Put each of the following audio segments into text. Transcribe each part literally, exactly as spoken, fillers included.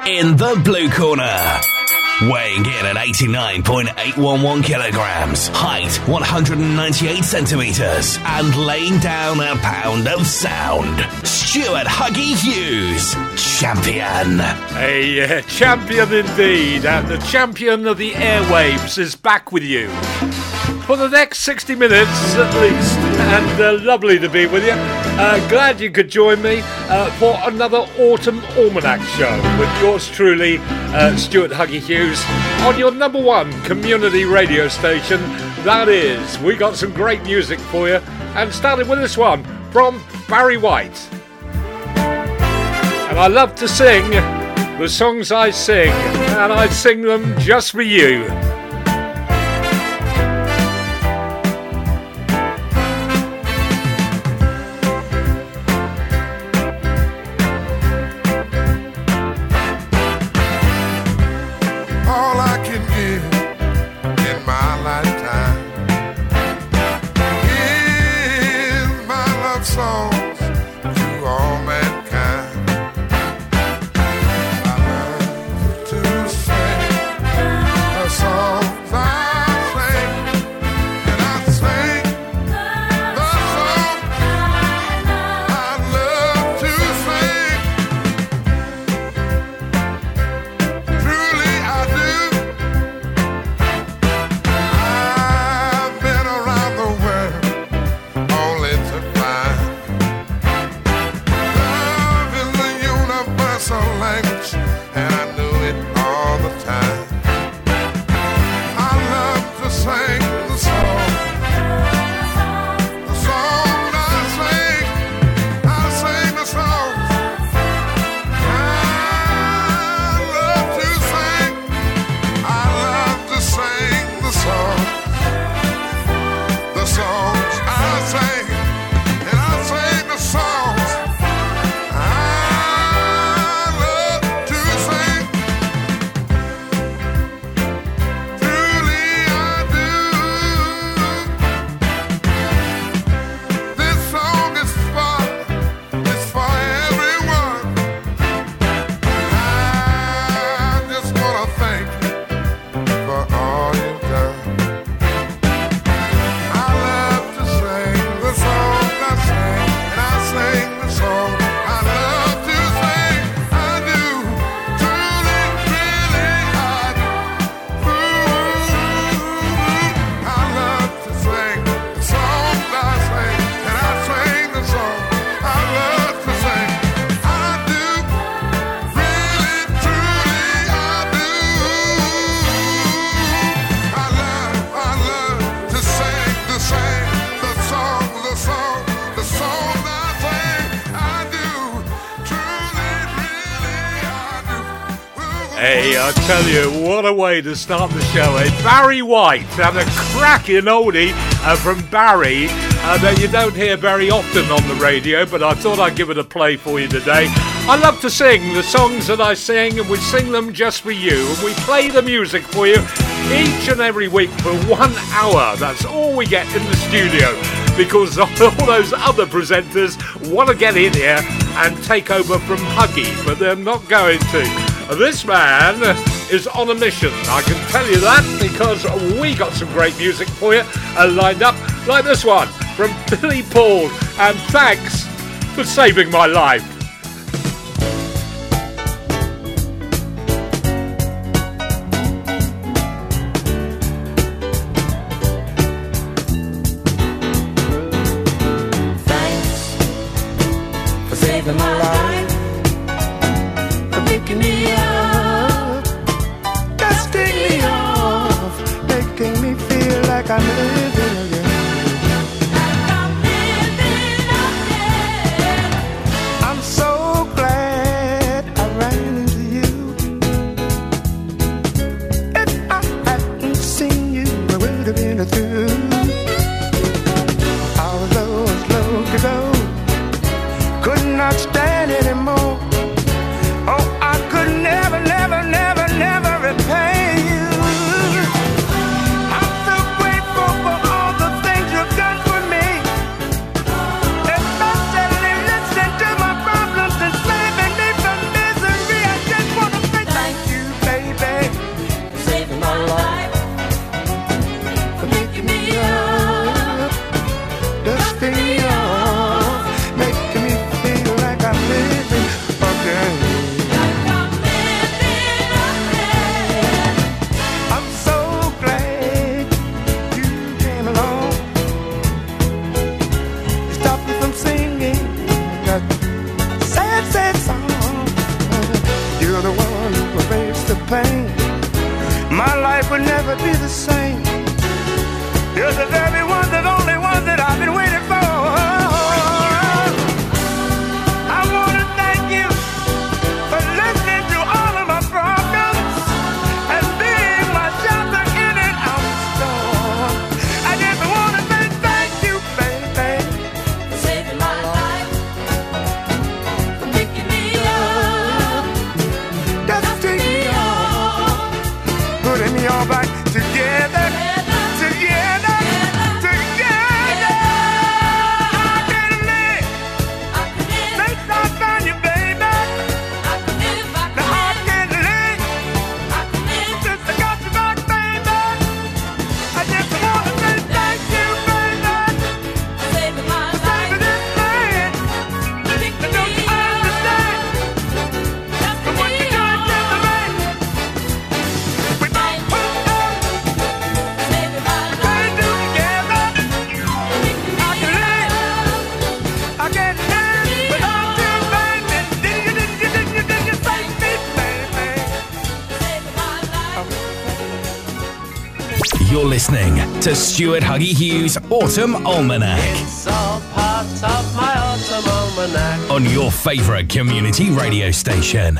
in the blue corner. Weighing in at eighty-nine point eight one one kilograms, height one hundred ninety-eight centimeters, and laying down a pound of sound, Stuart Huggy Hughes, champion. A uh, champion indeed, and the champion of the airwaves is back with you for the next sixty minutes at least, and uh, lovely to be with you. Uh, glad you could join me uh, for another Autumn Almanac show with yours truly, uh, Stuart Huggy Hughes, on your number one community radio station. That is, we got some great music for you, and starting with this one from Barry White. And I love to sing the songs I sing, and I sing them just for you. I tell you, what a way to start the show, eh? Barry White, and a cracking oldie uh, from Barry uh, that you don't hear very often on the radio, but I thought I'd give it a play for you today. I love to sing the songs that I sing, and we sing them just for you, and we play the music for you each and every week for one hour. That's all we get in the studio, because all those other presenters want to get in here and take over from Huggy, but they're not going to. This man is on a mission, I can tell you that, because we got some great music for you uh, lined up, like this one from Billy Paul, and thanks for saving my life. Thanks for saving my life, for picking me up, dusting me off, making me feel like I'm living again. Like I'm living again. I'm will never be the same. You're the very one, the only one that I've been waiting for. I want to thank you for listening to all of my problems and being my shelter in and out the storm. I just want to say thank you, baby, for saving my life, for picking me up, dusting me off, putting me all back together, together. You're listening to Stuart Huggy Hughes Autumn Almanac. It's all part of my Autumn Almanac. On your favourite community radio station.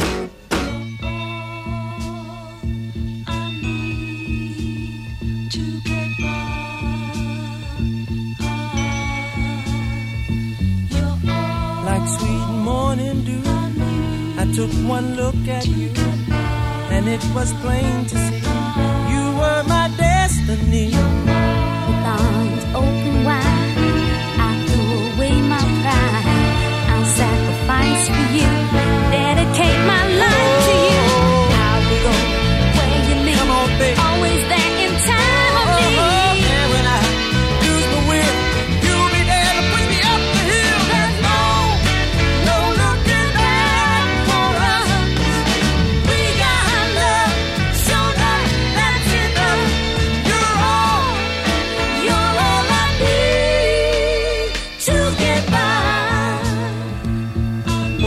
Like sweet morning dew, I took one look at you, and it was plain to see you were my destiny. With arms open wide, I threw away my pride. I'll sacrifice for you, dedicate my life to you. I will go where you lead. Come on, baby. Always there in time of need. Oh, yeah, when I lose my will, you'll be there to push me up the hill. There's no, no looking back for us. We got love, so that, that's enough. You're all, you're all I need to get by. Oh,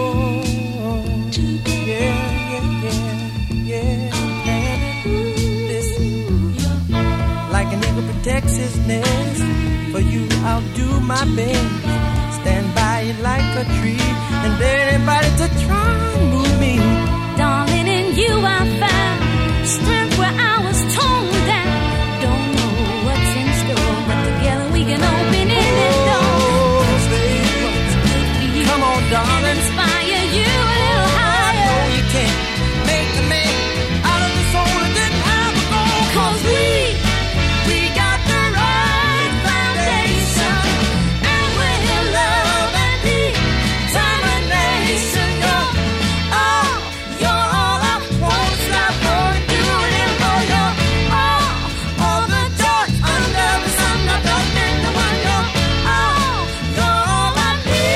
yeah, yeah, yeah, yeah, baby. Listen, like an eagle protects his nest, for you I'll do my best. Stand by you like a tree, and anybody to try and move me. Darling, in you I found strength where I was torn down. Don't know what's in store, but together we can open any door. Oh, baby, What's good for you come on, and darling. inspire you a little higher. Oh, you can't make a man out of the soul that didn't have a goal. 'Cause we, we got the right foundation, and we're love and determination. You're all, you're all I won't stop for doing it for. You're all, all the joy under the sun. I don't think the one. You're all, you're all I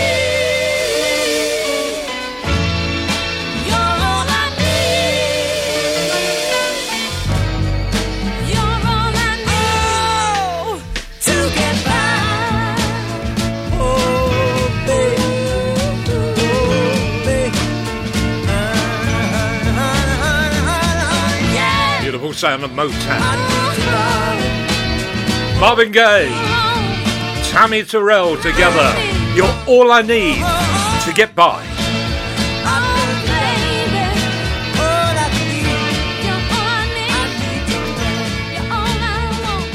need. You're all I need. You're all I need to get by. Oh, baby, oh, baby. Yeah. Beautiful sound of Motown. I need you, darling. Marvin Gaye, Tammy Terrell together. You're all I need to get by. Oh, baby. All I need, You're all I I need. need you. You're all I want.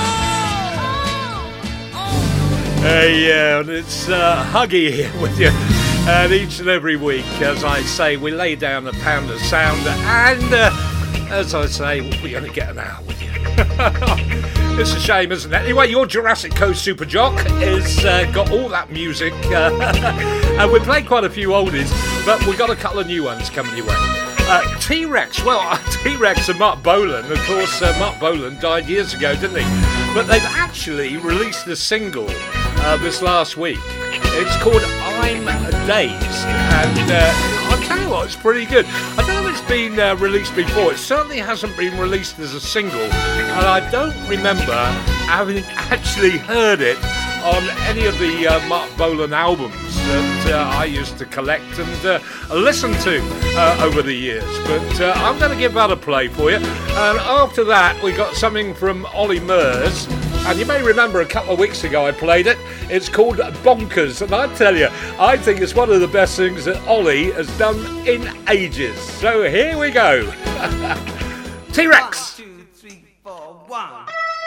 Oh, oh, oh. Hey, yeah, and it's uh, Huggy here with you. And each and every week, as I say, we lay down a pound of sound. And uh, as I say, we only get an hour with you. It's a shame, isn't it? Anyway, your Jurassic Coast Super Jock has uh, got all that music. Uh, and we played quite a few oldies, but we've got a couple of new ones coming your way. Uh, T-Rex, well, T-Rex and Mark Bolan, of course, uh, Mark Bolan died years ago, didn't he? But they've actually released a single uh, this last week. It's called I'm Dazed, and uh, I'll tell you what, it's pretty good. I don't know if it's been uh, released before. It certainly hasn't been released as a single, and I don't remember having actually heard it on any of the uh, Mark Bolan albums that uh, I used to collect and uh, listen to uh, over the years. But uh, I'm going to give that a play for you. And after that, we got something from Ollie Murs. And you may remember a couple of weeks ago I played it. It's called Bonkers. And I tell you, I think it's one of the best things that Ollie has done in ages. So here we go. T-Rex. One, two, three, four, one.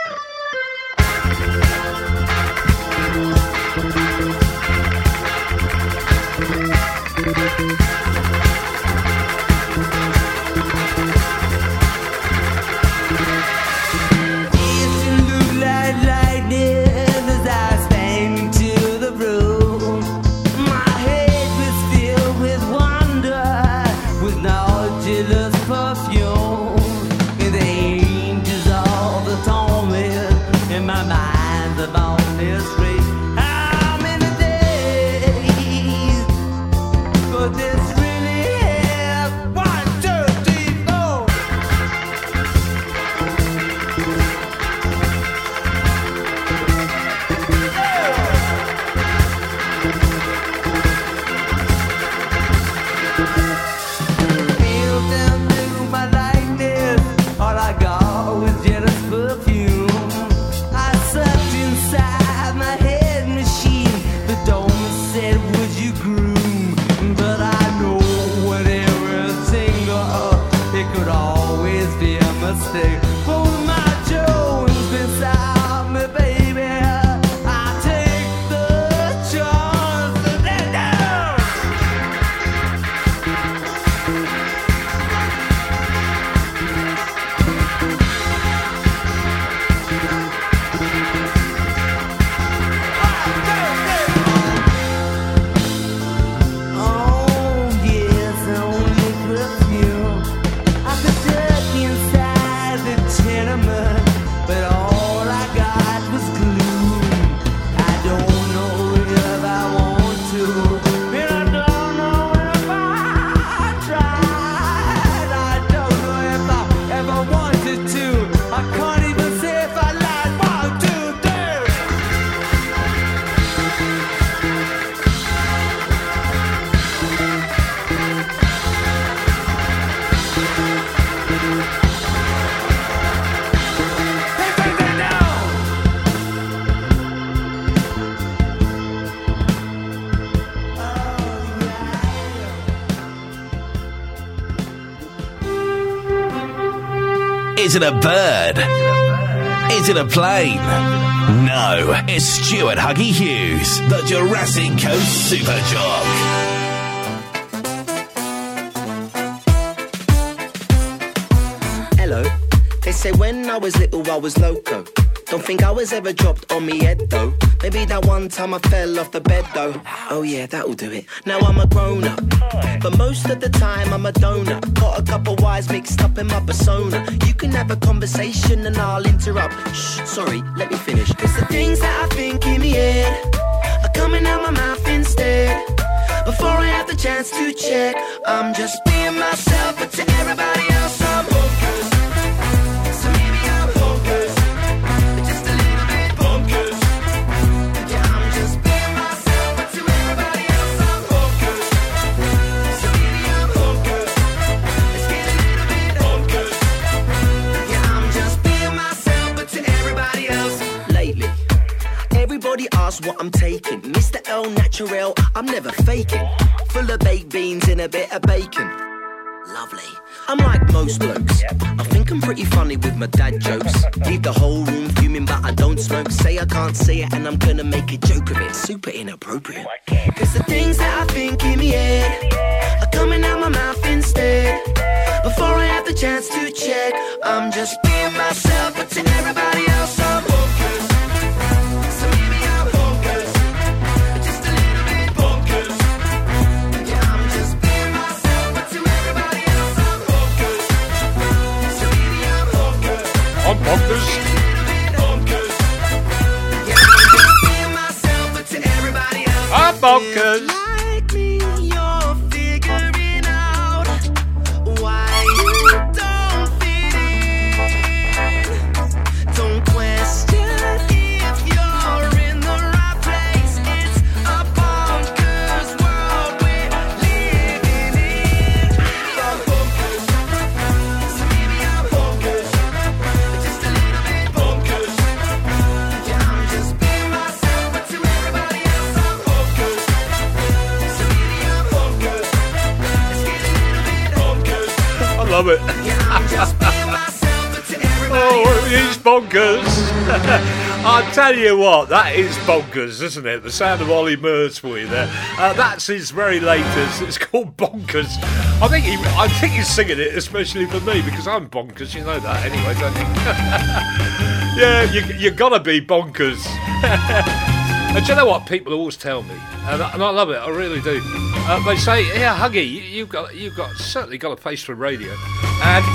Is it a bird? Is it a plane? No, it's Stuart Huggy Hughes, the Jurassic Coast Super Jock. Hello, they say when I was little I was loco. Don't think I was ever dropped on me head though. Maybe that one time I fell off the bed though. Oh yeah, that'll do it. Now I'm a grown up, but most of the time I'm a donor. Got a couple wires mixed up in my persona. You can have a conversation and I'll interrupt. Shh, sorry, let me finish. Cause the things that I think in me head are coming out my mouth instead. Before I have the chance to check, I'm just being myself, but to everybody else I'm bonkers. So maybe I'm bonkers. Everybody asks what I'm taking. Mister El Natural, I'm never faking. Full of baked beans and a bit of bacon. Lovely. I'm like most blokes. I think I'm pretty funny with my dad jokes. Leave the whole room fuming, but I don't smoke. Say I can't say it and I'm gonna make a joke of it. Super inappropriate. Cause the things that I think in me head are coming out my mouth instead. Before I have the chance to check, I'm just being myself, but to everybody else I'm bonkers. So maybe I'm bonkers, just a little bit bonkers. Yeah, I'm just being myself, but to everybody else I'm bonkers. So maybe I'm bonkers. I'm bonkers. Bonkers. Yeah, I'm just being myself, but to everybody else I'm bonkers. like me, you're figuring out why you don't fit in. Don't question if you're in the right love it. Oh, he's bonkers. I'll tell you what, that is bonkers, isn't it? The sound of Ollie Murs for you there. Uh, that's his very latest. It's called Bonkers. I think he, I think he's singing it especially for me because I'm bonkers. You know that anyway, don't you? Yeah, you you gotta be bonkers. And do you know what people always tell me, and I, and I love it, I really do. Uh, they say, "Yeah, Huggy, you, you've got you've got certainly got a face for radio." And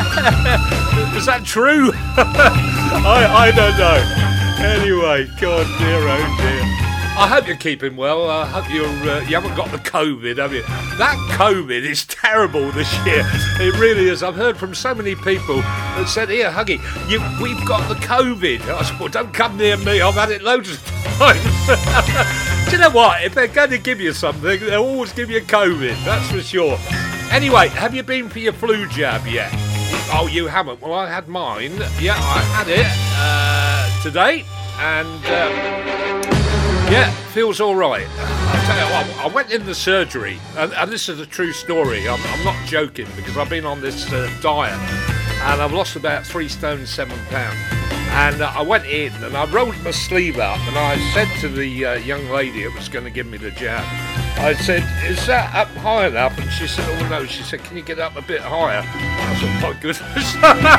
uh, is that true? I I don't know. Anyway, God dear, oh dear. I hope you're keeping well. I hope you're uh, you haven't got the COVID, have you? That COVID is terrible this year. It really is. I've heard from so many people that said, "Here, Huggy, you, we've got the COVID." I said, "Well, don't come near me. I've had it loads of times." Do you know what? If they're going to give you something, they'll always give you COVID. That's for sure. Anyway, have you been for your flu jab yet? Oh, you haven't? Well, I had mine. Yeah, I had it uh, today, and uh, yeah, feels all right. I'll tell you what, I went in the surgery, and, and this is a true story. I'm, I'm not joking because I've been on this uh, diet, and I've lost about three stone seven pounds. And uh, I went in and I rolled my sleeve up and I said to the uh, young lady that was going to give me the jab, I said, "Is that up high enough?" And she said, "Oh no." She said, "Can you get up a bit higher?" I said, "My goodness."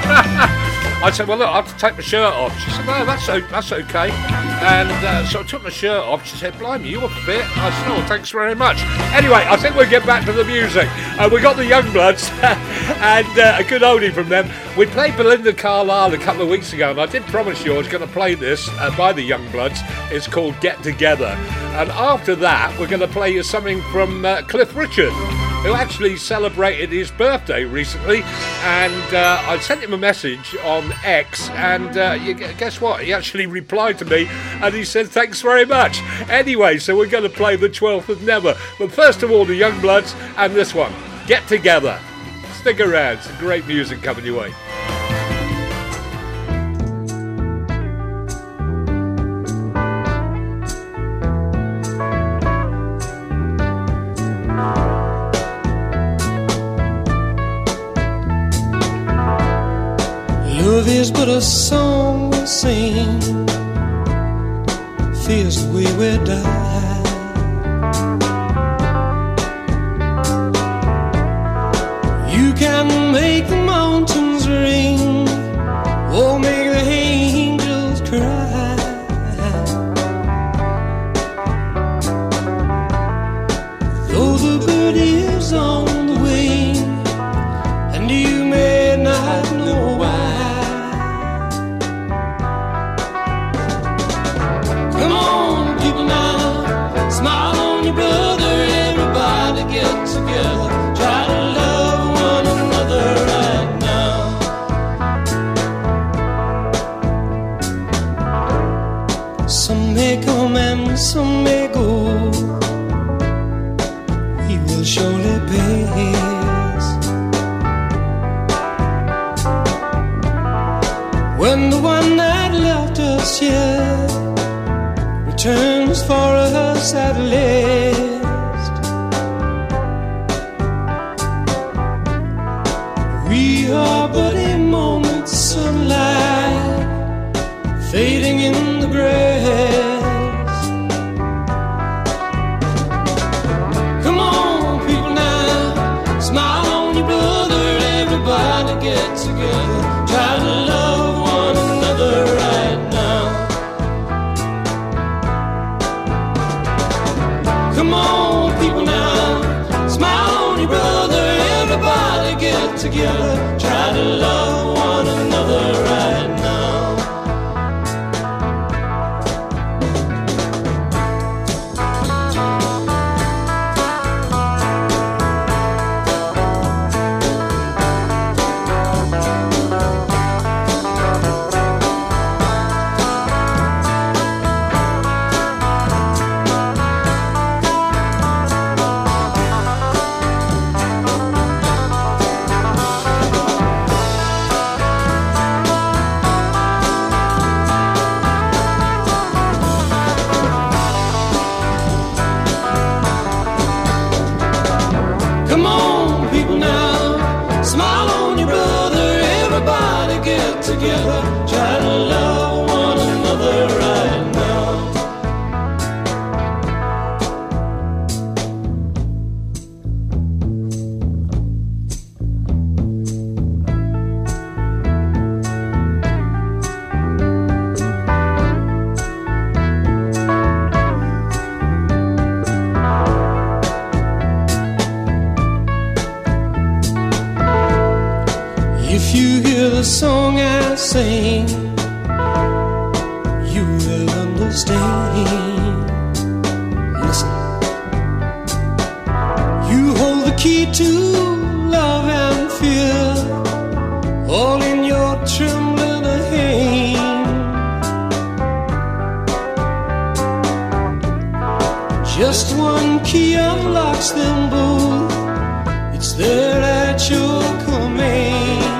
I said, "Well, look, I have to take my shirt off." She said, "No, that's, o- that's okay." And uh, so I took my shirt off. She said, "Blimey, you're fit." I said, "Oh, thanks very much." Anyway, I think we'll get back to the music. Uh, we got the Youngbloods and uh, a good oldie from them. We played Belinda Carlisle a couple of weeks ago, and I did promise you I was going to play this uh, by the Youngbloods. It's called Get Together. And after that, we're going to play you something from uh, Cliff Richard, who actually celebrated his birthday recently. And uh, I sent him a message on X, and uh, you, guess what? He actually replied to me, and he said, "Thanks very much." Anyway, so we're going to play The twelfth of Never. But first of all, the Youngbloods, and this one, Get Together. Stick around, some great music coming your way. Love is but a song we sing, fears the way we die. You can make the mountains ring, or make the angels cry. Though the bird is on the wing, and you may not know why. Come on, people now, smile on your brother, everybody get together. Try to love one another right now. Some may come and some may go, we will surely pass. When the one that left us here returns for us at last, we are but a moment's sunlight fading in the grass. Come on, people now, smile on your brother, everybody get together. Try to love one another right now. sing, you will understand. Listen, you hold the key to love and fear, all in your trembling hand. Just one key unlocks them both. It's there at your command.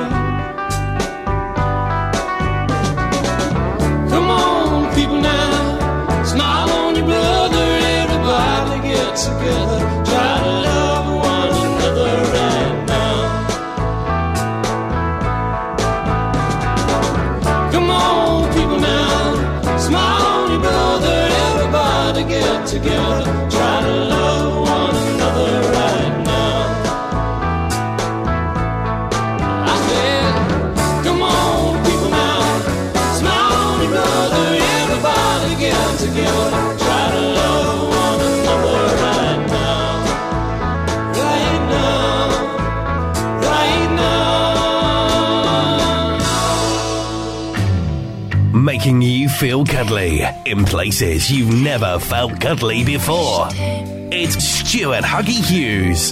Come on, people now, smile on your brother. Everybody get together, try to love one another right now. Come on, people now, smile on your brother. Everybody get together, try to love one another right now. I said, come on, people now, smile on your brother. Everybody get together, try to love one another right now. Right now, right now. Making you feel cuddly in places you've never felt cuddly before. It's Stuart Huggy Hughes.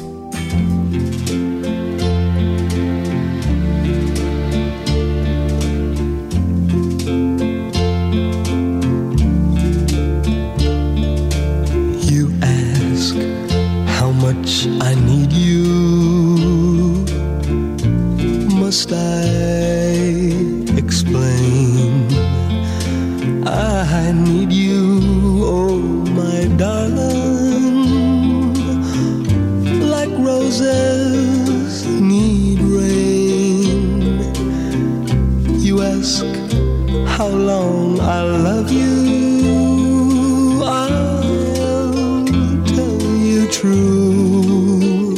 You ask how much I need you. Must I explain? I need you, oh my darling, like roses need rain. You ask how long I love you. I'll tell you true,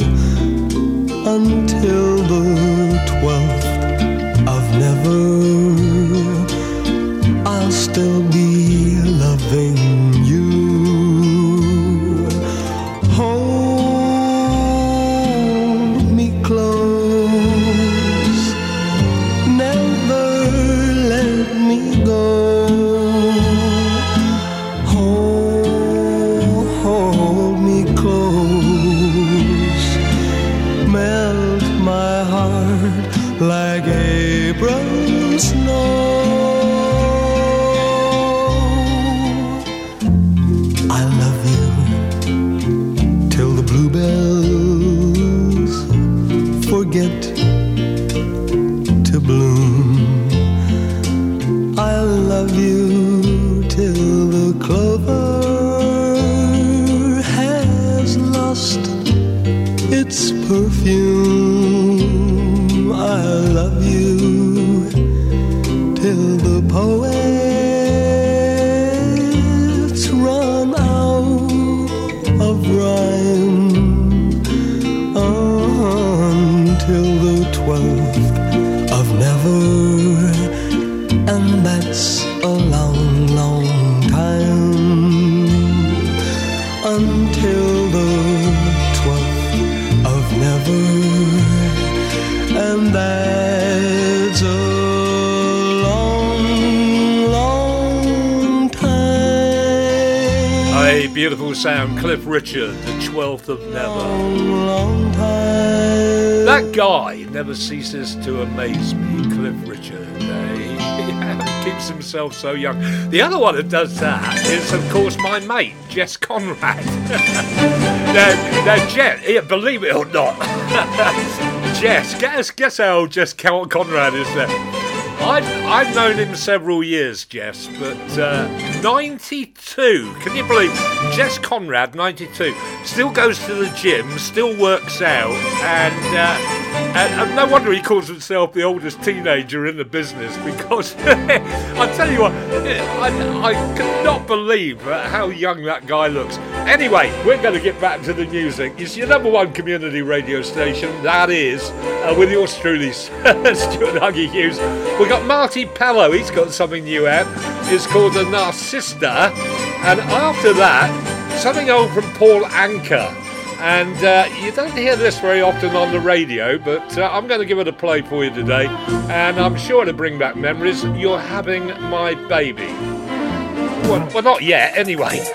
until the twelfth of never, I'll still be loving you. Hold me close, never let me go. Hold, hold me close, melt my heart like April snow. Forget to bloom. I love you till the clover has lost its perfume. I love you till the poets run out of rhyme. Till the twelfth of never, and that's a long, long time. Until the twelfth of never, and that's a long, long time. A beautiful sound, Cliff Richard, the twelfth of never. Long, long time. That guy never ceases to amaze me, Cliff Richard. Uh, he, he keeps himself so young. The other one that does that is, of course, my mate, Jess Conrad. now, now, Jess, yeah, believe it or not, Jess, guess, guess how old Jess Conrad is there? I've, I've known him several years, Jess, but uh, ninety-two. Can you believe? Jess Conrad, ninety-two, still goes to the gym, still works out, and, uh, and, and no wonder he calls himself the oldest teenager in the business, because I tell you what, I, I cannot believe how young that guy looks. Anyway, we're going to get back to the music. It's your number one community radio station, that is, uh, with yours truly, Stuart Huggy Hughes. We've got Marty Pello, he's got something new out. It's called The Narcissa. And after that, something old from Paul Anka. And uh, you don't hear this very often on the radio, but uh, I'm going to give it a play for you today, and I'm sure to bring back memories. You're Having My Baby. Well, well not yet, anyway.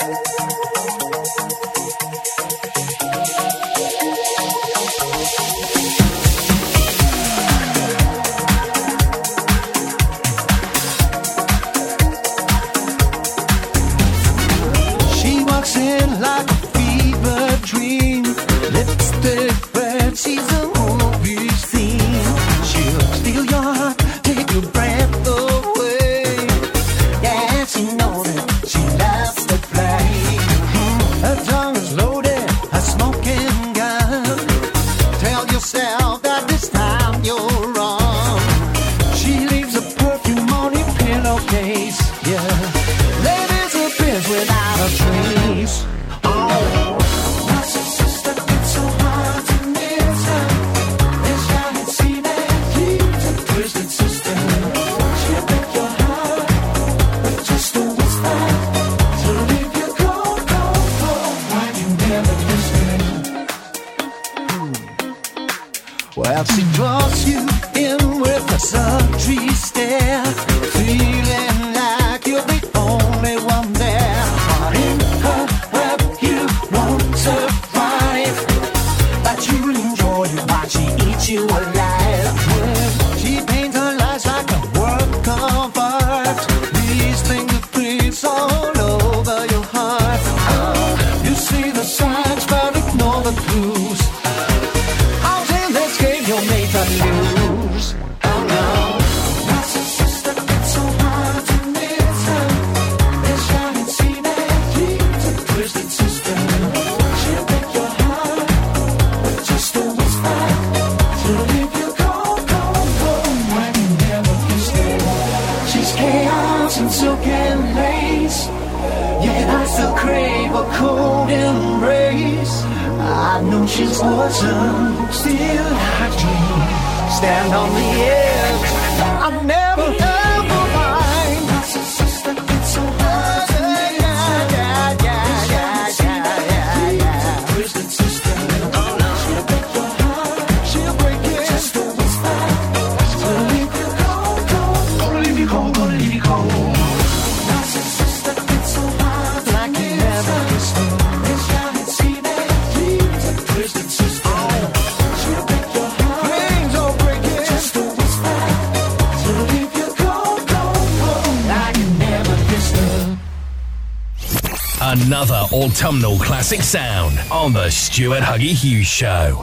She walks in like a fever dream. Lipstick red, she's a movie scene. She'll steal your heart, take your breath away. Yeah, she knows it, she loves to play. Mm-hmm. Her tongue is loaded, a smoking gun. Tell yourself that this time you're wrong. She leaves a perfume on your pillowcase. Yeah, ladies appears without a trace. Oh. Well, she draws you in with a sultry stare, feeling like you're the only one there. But in her web you won't survive, but you'll enjoy it while she eats you alive. Well, she paints her lies like a work of art, these fingerprints all over your heart. Oh, you see the signs but ignore the clues. You'll make her lose. Oh no. My sister, it's so hard to miss her. This shining sea that leaves a twisted sister. She'll break your heart with just a whisper. She'll leave you cold, cold, cold when you never kissed her. She's chaos and silk and lace, yet I still crave a cold embrace. I know she's poison, still I dream. Stand on the edge, I'll never ever find. My sister, it's so hard to miss. Yeah, yeah, yeah, yeah, yeah, yeah, yeah. Twisted sister, oh no. She'll break your heart, she'll break it. Just a whisper, she'll leave you cold, cold. Gonna leave you cold, gonna leave you cold. My sister, it's so hard to like you never kissed me. This shining sea that leaves a twisted sister. She'll break your heart, wings will break it. Just a whisper, she'll leave you cold, cold, cold. Like you never kissed her. Another autumnal classic sound on the Stuart Huggy Hughes Show.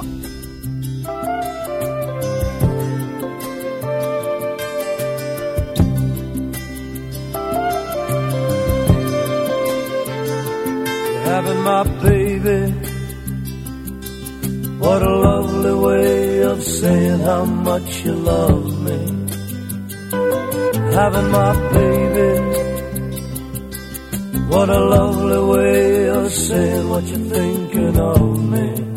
Having my baby, what a lovely way of saying how much you love me. Having my baby, what a lovely way of saying what you're thinking of me.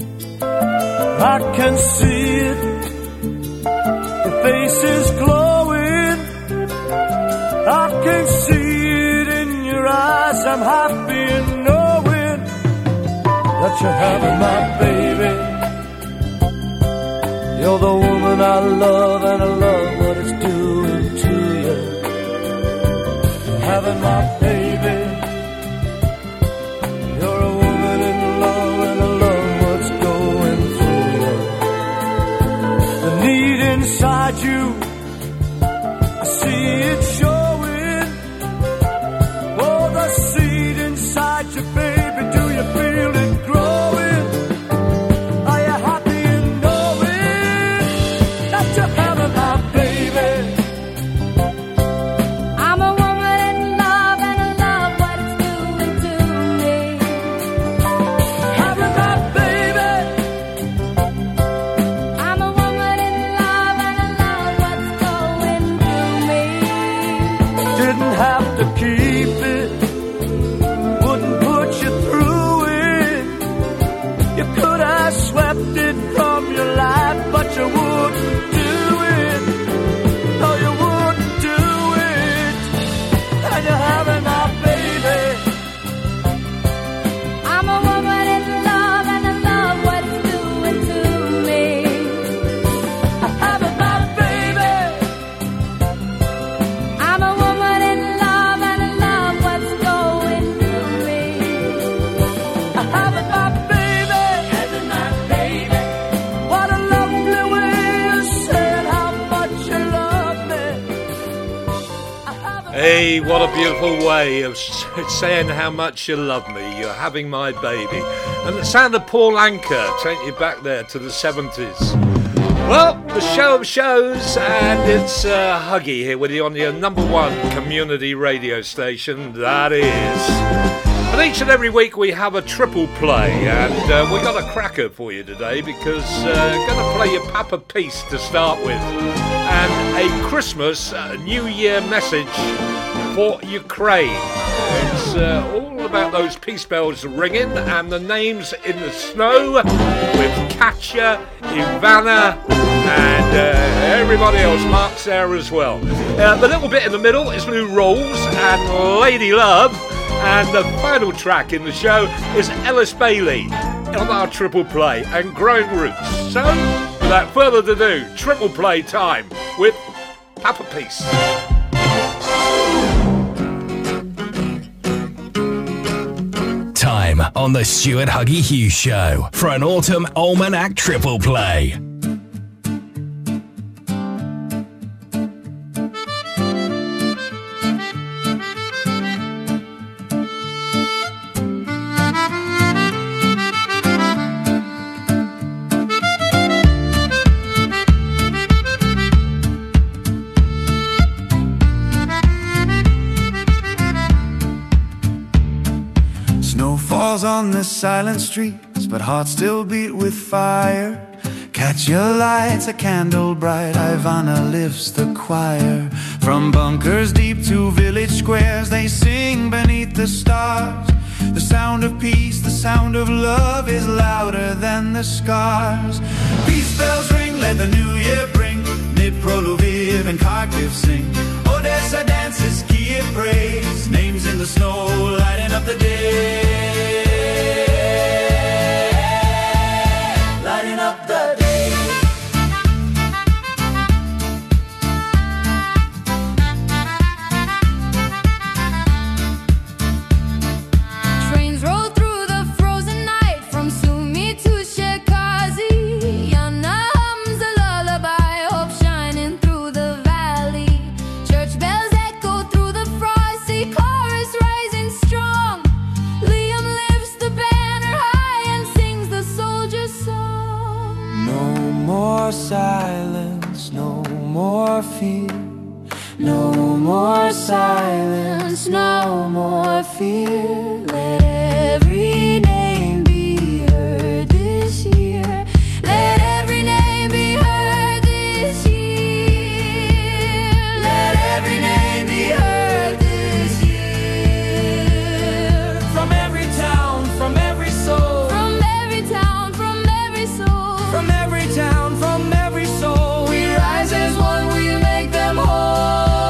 I can see it, your face is glowing. I can see it in your eyes, I'm happy in knowing that you're having my baby. You're the woman I love, and I love what it's doing to you. Having my baby, you're a woman in love, and I love what's going through you. The need inside you, I see it showing. Oh, the seed inside you, baby, do you feel it growing? Are you happy in knowing that you're having my baby? I'm a woman in love, and I love what it's doing to me. Having my baby. I'm a woman in love, and I love what's going through me. Didn't have to keep it, wouldn't put you through it. You could have swept it from your life, but you wouldn't do it. No, you wouldn't do it. And you're having my baby. I'm a woman in love, and I Hey, what a beautiful way of saying how much you love me. You're having my baby. And the sound of Paul Anka taking you back there to the seventies. Well, the show of shows, and it's uh, Huggy here with you on your number one community radio station, that is. And each and every week we have a triple play, and uh, we got a cracker for you today because uh, going to play you Papa Peace to start with, and a Christmas uh, New Year message for Ukraine. It's uh, all about those peace bells ringing and the names in the snow with Katya, Ivana, and uh, everybody else. Mark's there as well. Uh, the little bit in the middle is Lou Rolls and Lady Love. And the final track in the show is Ellis Bailey on our triple play and Growing Roots. So, without further ado, triple play time with Papa Peace. Time on the Stuart Huggy Hughes Show for an Autumn Almanac triple play. On the silent streets, but hearts still beat with fire. Catch your lights, a candle bright, Ivana lifts the choir. From bunkers deep to village squares, they sing beneath the stars. The sound of peace, the sound of love is louder than the scars. Peace bells ring, let the new year bring. Dnipro, Lviv and Kharkiv sing. Odessa dances, Kiev praise. Names in the snow, lighting up the day. Lighting up the day. Trains roll through the frozen night from Sumy to Shekazi. Yana hums a lullaby, hope shining through the valley. Church bells echo through the frosty chorus rising strong. Liam lifts the banner high and sings the soldier's song. No more silence, no more fear. No more silence, no more fear. Let every name be heard this year. Let every name be heard this year. Let every name be heard this year. From every town, from every soul. From every town, from every soul. From every town, from every soul. We rise as one, we make them whole.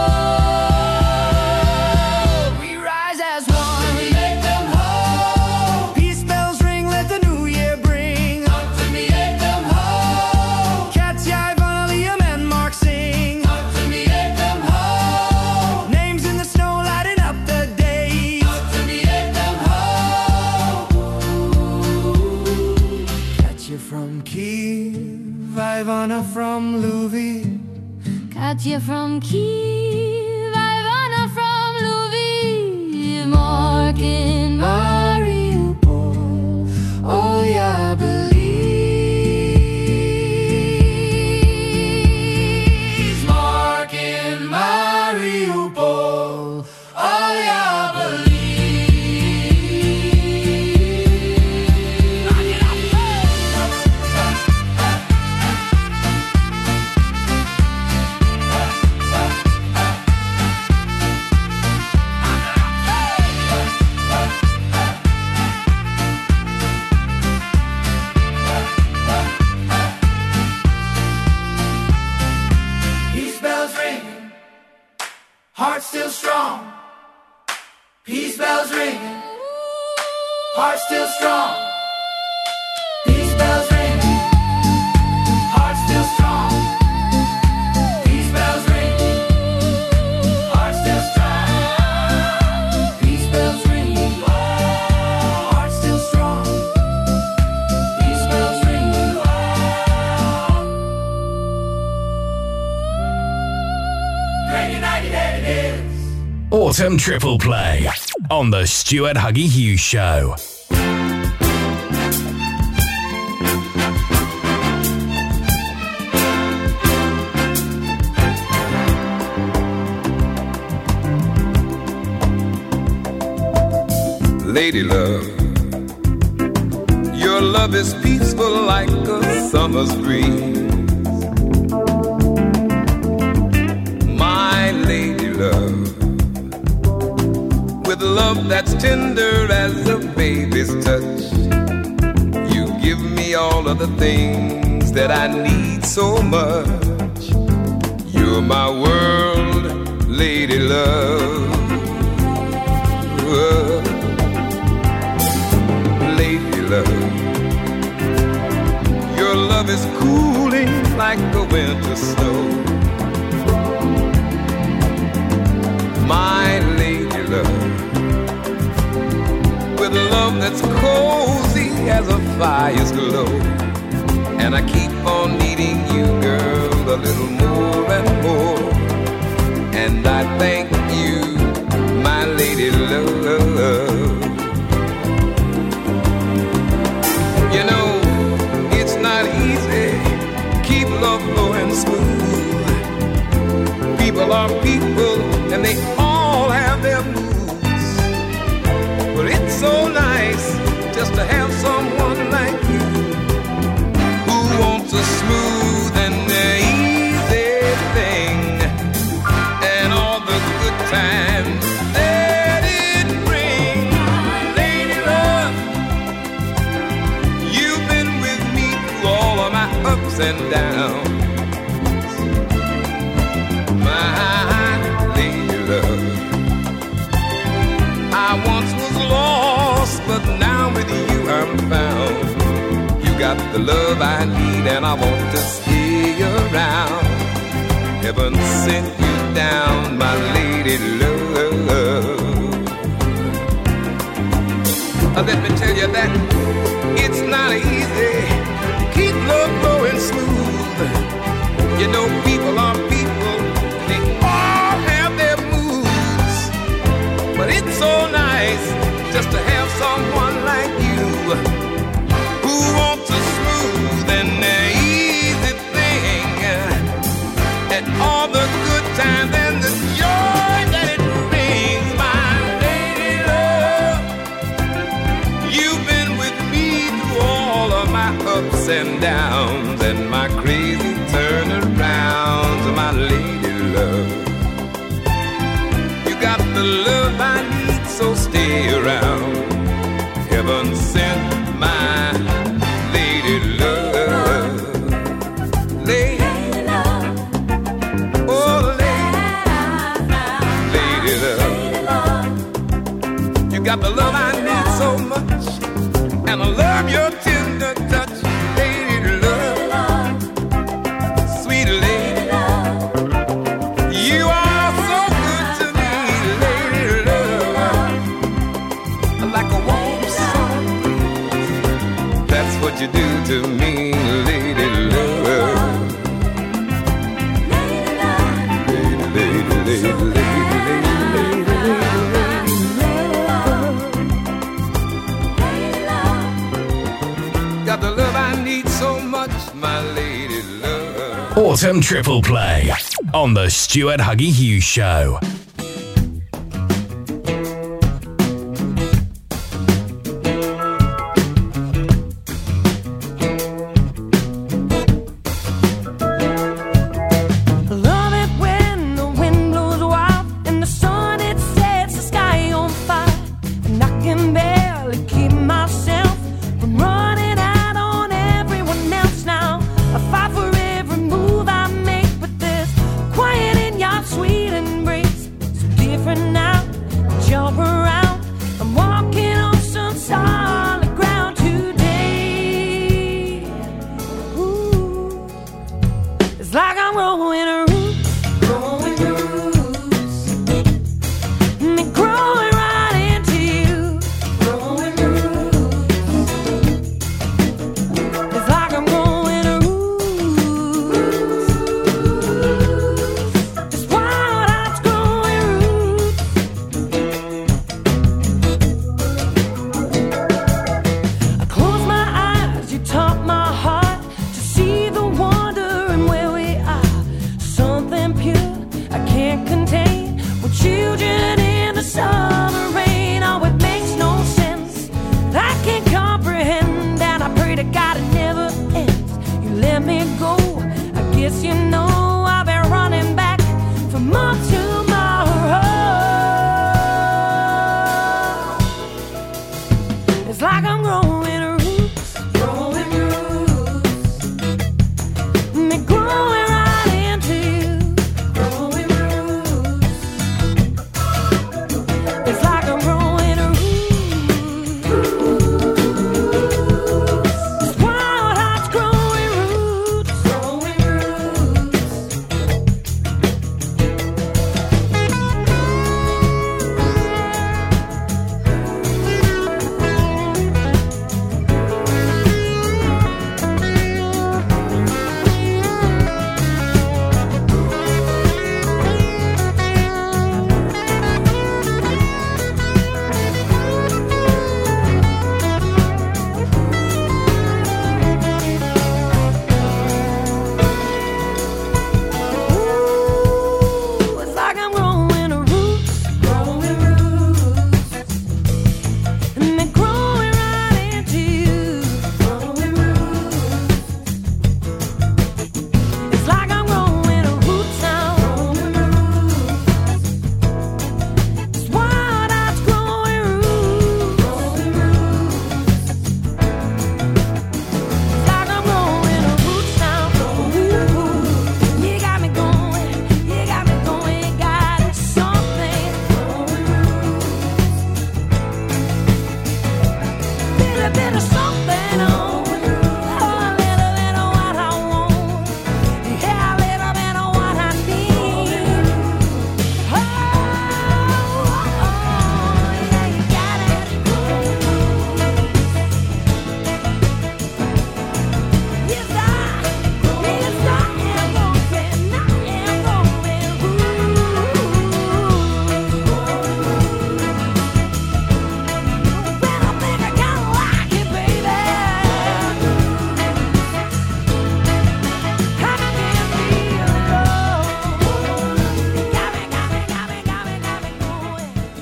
We rise as one, we make them whole. Peace bells ring, let the new year bring. Up to me, make them whole. Katya, Ivana, Liam and Mark sing. Up to me, make them whole. Names in the snow lighting up the day. Up to me, make them whole. Katya from Kiev, Ivana from Lviv. Katya from Kiev, Ivana from Lviv, Mark in Mariupol. Oh yeah, believe. Mark in Mariupol. Oh yeah, believe. Peace bells ringing, heart still strong. Peace bells ringing, heart still strong. Peace bells ringing, heart still strong. Peace bells ringing, heart still strong. Peace bells ringing, heart still strong. Peace bells ringing. Great United it is. Autumn Triple Play on the Stuart Huggy Hughes Show. Lady love, your love is peaceful like a summer's breeze. My lady love, with love that's tender as a baby's touch, you give me all of the things that I need so much. You're my world, lady love. Lady love, your love is cooling like the winter snow. My lady love, with love that's cozy as a fire's glow. And I keep on needing you, girl, a little more and more. And I thank you, my lady love. You know, it's not easy, keep love flowing smooth. People are people, and they all have their moods. But it's so nice just to have someone like you, who wants a smooth and easy thing, and all the good times that it brings. Lady love, you've been with me through all of my ups and downs. My lady love, I once was lost, but now with you I'm found. You got the love I need, and I want to stay around. Heaven sent you down, my lady love. Uh, let me tell you that it's not easy, keep love flowing smooth. You know, people are people, they all have their moods. But it's so nice just to have someone like you, who wants a smooth and easy thing, and all the good times and the joy that it brings. My lady love, you've been with me through all of my ups and downs and my crazy turnarounds. My lady love, you got the love I need, so stay around. Heaven sent my lady love. Lady love, oh lady, lady love, you got the love I need so much, and I love your tender touch. Lady love, sweet lady love, you are so good to me. Lady love, like a warm sun breeze, that's what you do to me. Lady love, lady, lady, lady, lady, lady, got the love I need so much, my lady love. Autumn Triple Play on the Stuart Huggy Hughes Show. Love it when the wind blows wild and the sun it sets the sky on fire, and I can barely keep myself from running out on everyone else now. I fight for every move I make, but there's quiet in your sweet embrace.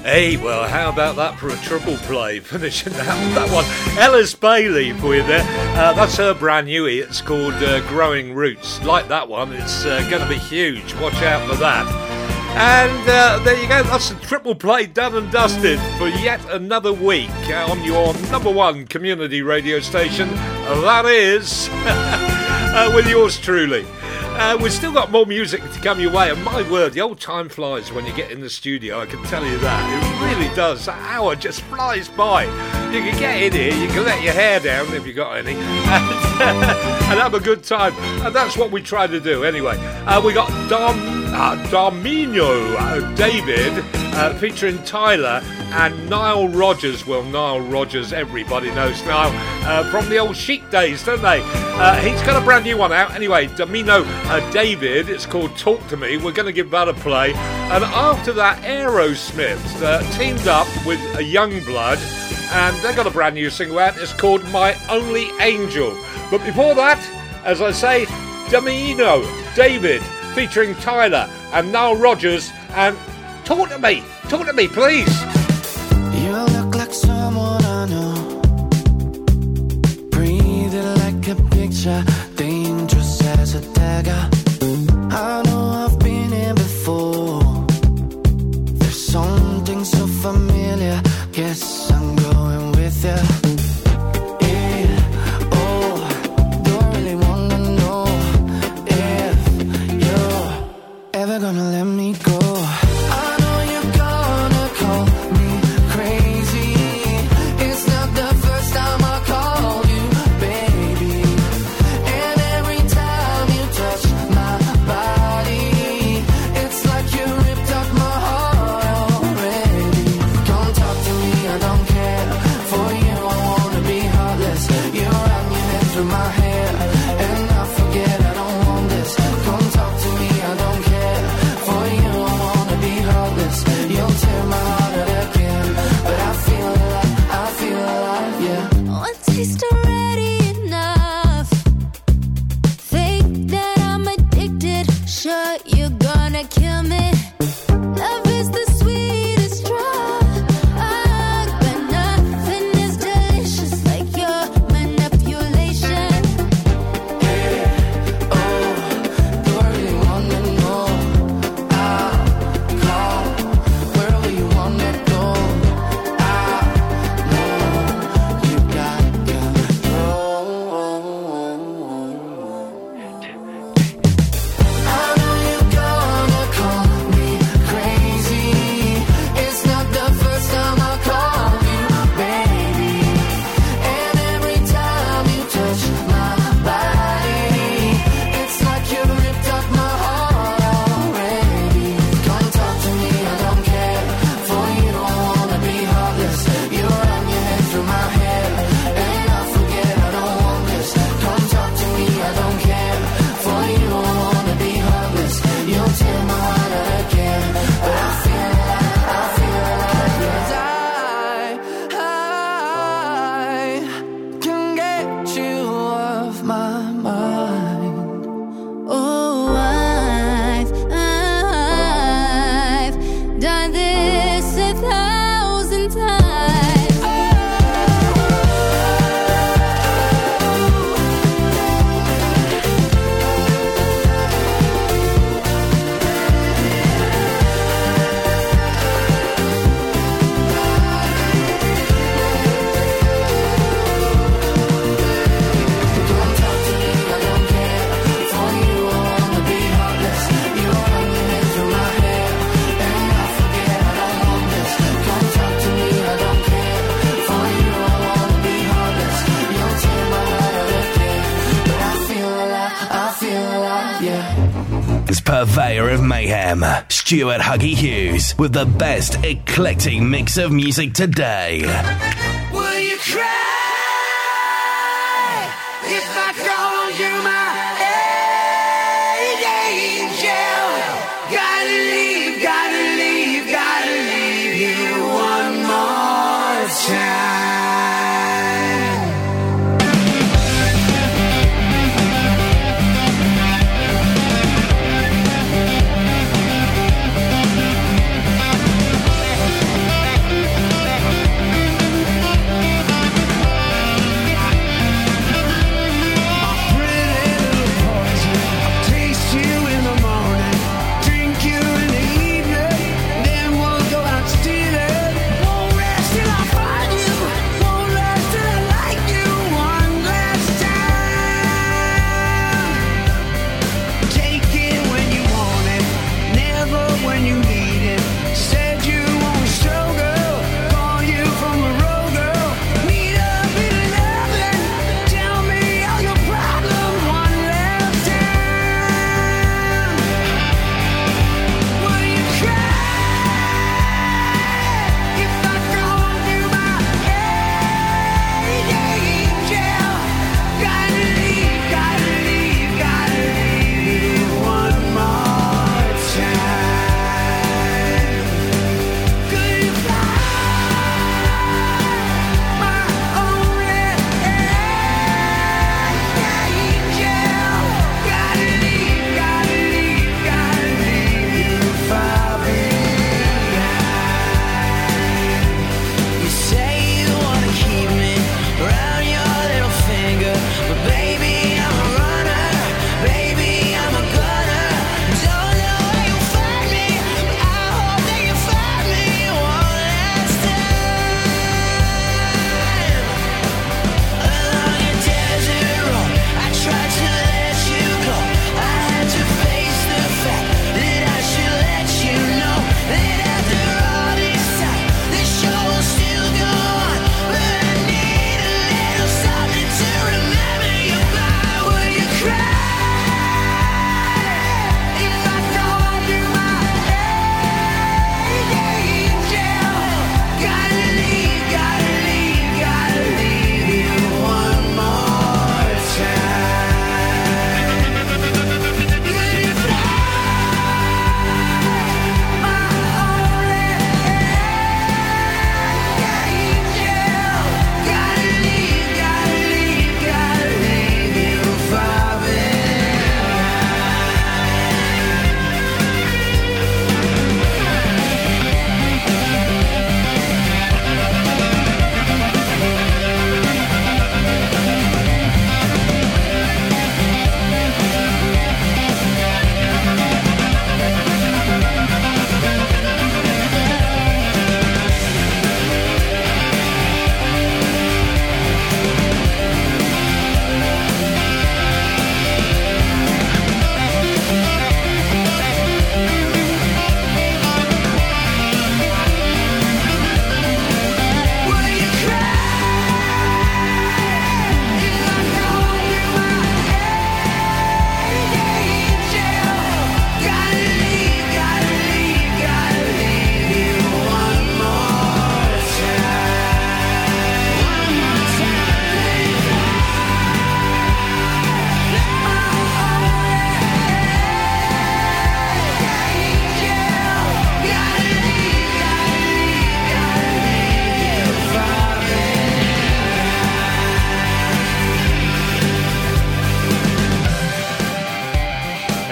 Hey, well, how about that for a triple play? Finishing that, that one. Ellis Bailey for you there. Uh, that's her brand new. It's called uh, Growing Roots. Like that one, it's uh, going to be huge. Watch out for that. And uh, there you go. That's a triple play done and dusted for yet another week on your number one community radio station. That is uh, with yours truly. Uh, we've still got more music to come your way, and my word, the old time flies when you get in the studio, I can tell you that. It really does. That hour just flies by. You can get in here, you can let your hair down if you've got any, and, uh, and have a good time. And that's what we try to do anyway. Uh, we got Dom, uh, Domino uh, David uh, featuring Tyler and Nile Rodgers. Well, Nile Rodgers, everybody knows Nile uh, from the old Chic days, don't they? Uh, he's got a brand new one out. Anyway, Domino uh, David, it's called Talk to Me. We're going to give that a play. And after that, Aerosmith uh, teamed up with a Youngblood, and they got a brand new single out. It's called My Only Angel. But before that, as I say, Domino David featuring Tyler and Nile Rodgers, and Talk to Me. Talk to me, please. You look like someone I know, breathing like a picture, dangerous as a dagger. I know I've been here before. There's something so familiar. Guess I'm going with you. Yeah, oh, don't really wanna know if you're ever gonna let me go. I know you're gonna call me crazy. It's not the first time I called you, baby. And every time you touch my body, it's like you ripped up my heart already. Come talk to me, I don't care. For you, I wanna be heartless. You wrap your head through my hair, and I forget I don't want this. Come talk to me, I don't care. For you, I wanna be heartless. You'll tear my heart out again, but I feel alive, I feel alive, yeah. One taste already enough. Think that I'm addicted. Sure, you're gonna kill me. Love is the sweetest drug, but nothing is delicious like your manipulation. Oh, do I really wanna know? I'll call wherever you wanna go. I know you got control. I know you're gonna call me crazy. It's not the first time I called you, baby. And every time you touch my body, it's like you ripped up my heart already. Come talk to me, I don't care. For you, I wanna be heartless. You run your head through my hair, and I forget I don't want this. Come talk to me, I don't care. For you, I wanna be heartless. You'll tear my heart out again, but I feel alive, I feel alive, yes. I, I can get you off my mind. Oh, I've, I've done this a thousand times. Come talk to me, I don't care. For you, I wanna be heartless. You run your head through my hair, and I forget I don't want this. Come talk to me, I don't care. For you, I wanna be heartless. You'll tear my heart out again, but I feel alive, I feel alive, yeah. It's purveyor of mayhem, Stuart Huggy Hughes, with the best eclectic mix of music today. Will you cry if I call you my angel? Gotta leave, gotta leave, gotta leave you one more time.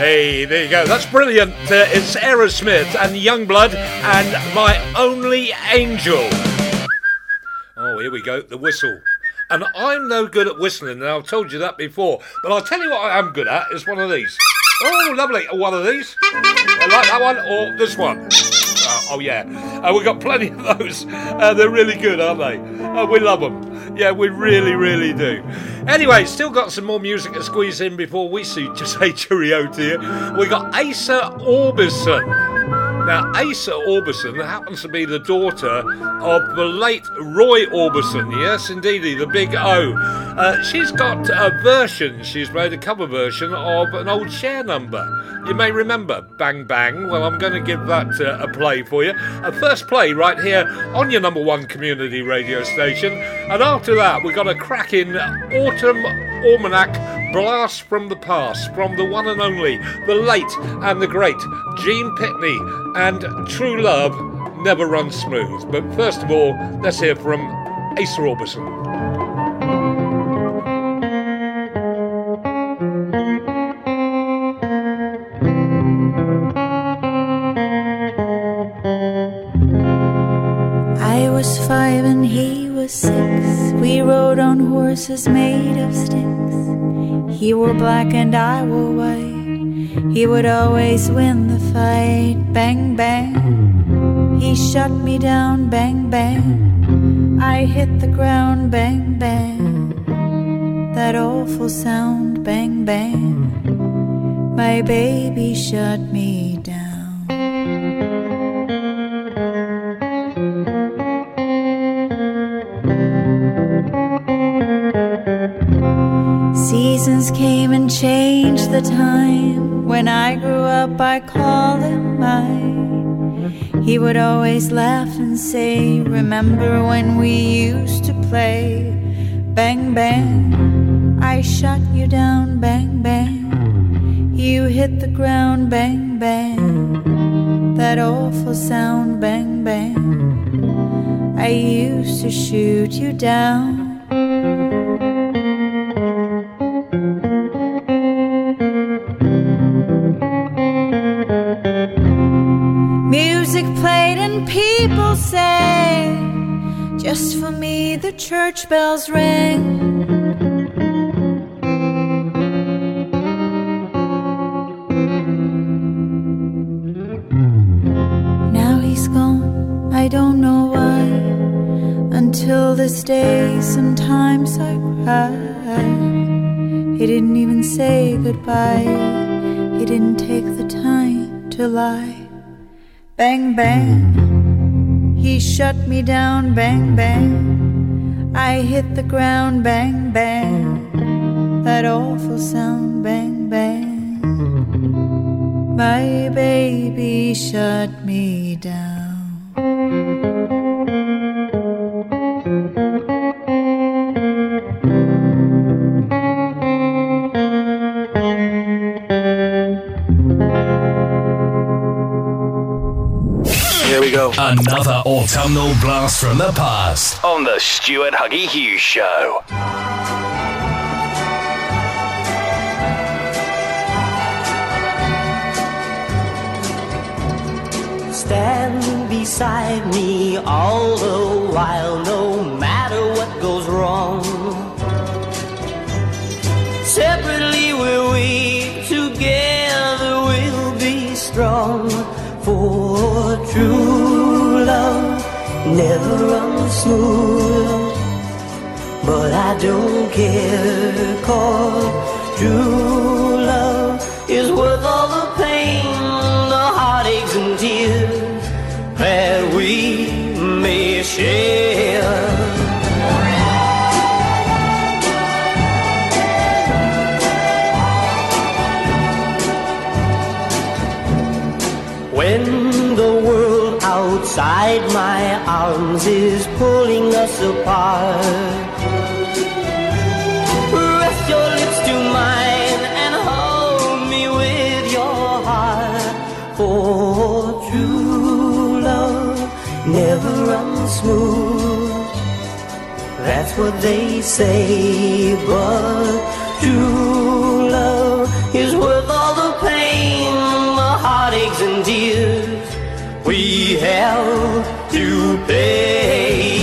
Hey, there you go. That's brilliant. Uh, it's Aerosmith and Youngblood and My Only Angel. Oh, here we go. The whistle. And I'm no good at whistling, and I've told you that before. But I'll tell you what I am good at is one of these. Oh, lovely. One of these. I like that one or this one. Uh, oh, yeah. Uh, we've got plenty of those. Uh, they're really good, aren't they? Uh, we love them. Yeah, we really, really do. Anyway, still got some more music to squeeze in before we see, just say cheerio to you. We got Asa Orbison. Now, Asa Orbison happens to be the daughter of the late Roy Orbison. Yes, indeedy, the big O. Uh, she's got a version. She's made a cover version of an old Cher number. You may remember Bang Bang. Well, I'm going to give that uh, a play for you. A first play right here on your number one community radio station. And after that, we've got a cracking Autumn Almanac blast from the past, from the one and only, the late and the great Gene Pitney, and True Love Never Runs Smooth. But first of all, let's hear from Asa Orbison. I was five and he was six. We rode on horses made of sticks. He wore black and I wore white. He would always win the fight. Bang, bang. He shut me down. Bang, bang. I hit the ground. Bang, bang. That awful sound. Bang, bang. My baby shut me down. Seasons came and changed the time. When I grew up, I called him mine. He would always laugh and say, remember when we used to play? Bang, bang, I shut you down. Bang, bang, you hit the ground. Bang, bang, that awful sound. Bang, bang, I used to shoot you down. Music played and people sang. Just for me the church bells rang. Now he's gone, I don't know why. Until this day sometimes I cry. He didn't even say goodbye. He didn't take the time to lie. Bang, bang, he shut me down. Bang, bang, I hit the ground. Bang, bang, that awful sound. Bang, bang, my baby shut me down. Here we go. Another autumnal blast from the past on the Stuart Huggy Hughes Show. Stand beside me all the while, no matter what goes wrong. Separately we're weak, together we'll be strong. For true love never runs smooth, but I don't care, 'cause true love is worth all the pain, the heartaches and tears that we may share. When the world outside my arms is pulling us apart, press your lips to mine and hold me with your heart. For true love never runs smooth, that's what they say, but true love is worth all the pain, have to pay.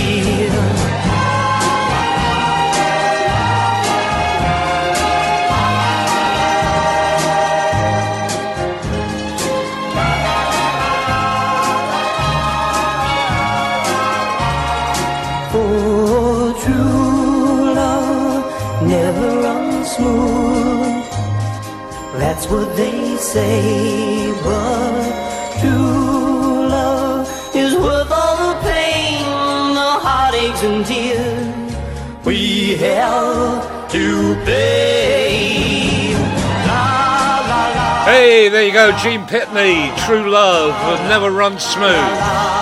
For true love never runs smooth. That's what they say, but true love is worth all the pain, the heartaches and tears we have to pay. La, la, la. Hey, there you go, Gene Pitney, True Love never runs smooth.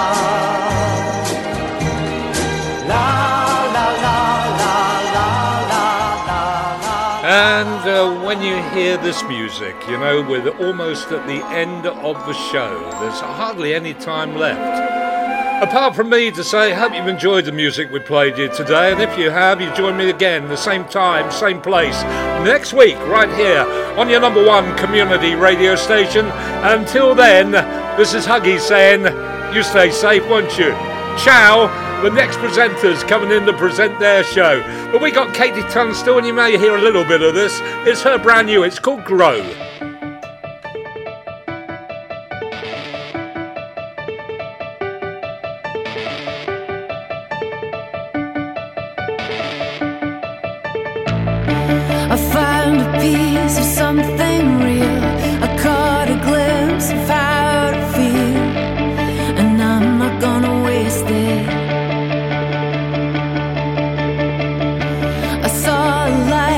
And uh, when you hear this music, you know, we're almost at the end of the show. There's hardly any time left. Apart from me to say, hope you've enjoyed the music we played you today. And if you have, you join me again, the same time, same place, next week, right here on your number one community radio station. Until then, this is Huggy saying, you stay safe, won't you? Ciao. The next presenter's coming in to present their show. But we got Katie Tunstall, and you may hear a little bit of this. It's her brand new, it's called Grow. I found a piece of something real. I caught a glimpse of how to feel, and I'm not gonna waste it. I saw a light